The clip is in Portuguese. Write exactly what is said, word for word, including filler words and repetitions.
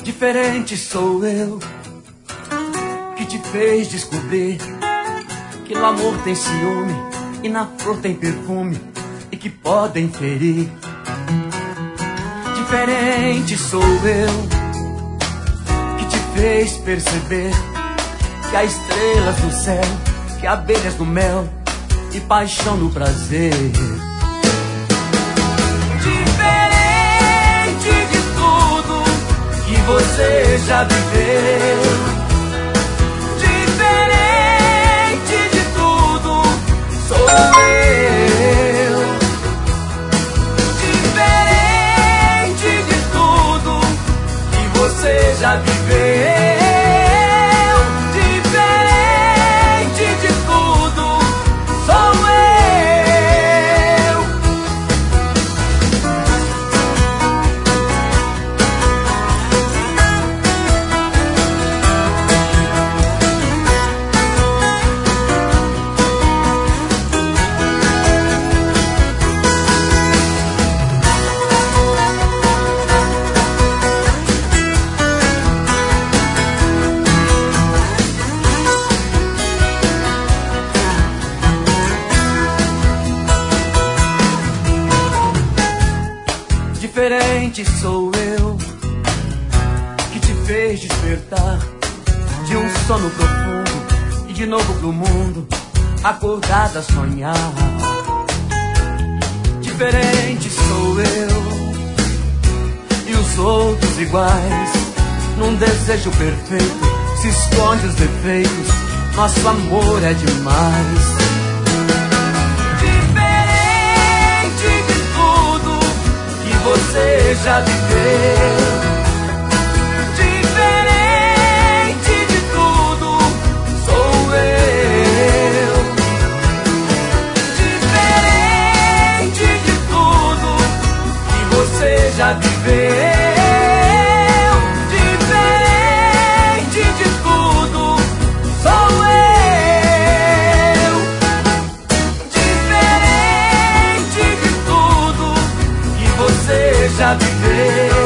Diferente sou eu, que te fez descobrir que no amor tem ciúme e na flor tem perfume e que podem ferir. Diferente sou eu, que te fez perceber que há estrelas no céu, que há abelhas no mel e paixão no prazer. Diferente de tudo que você já viveu, diferente de tudo sou eu. Diferente de tudo que você já viveu, diferente de tudo sou eu. Diferente sou eu, que te fez despertar de um sono profundo e de novo pro mundo acordada a sonhar. Diferente sou eu e os outros iguais, num desejo perfeito se esconde os defeitos, nosso amor é demais. Você já viveu, diferente de tudo sou eu. Diferente de tudo que você já viveu, diferente de tudo sou eu. Diferente de tudo que você já viveu,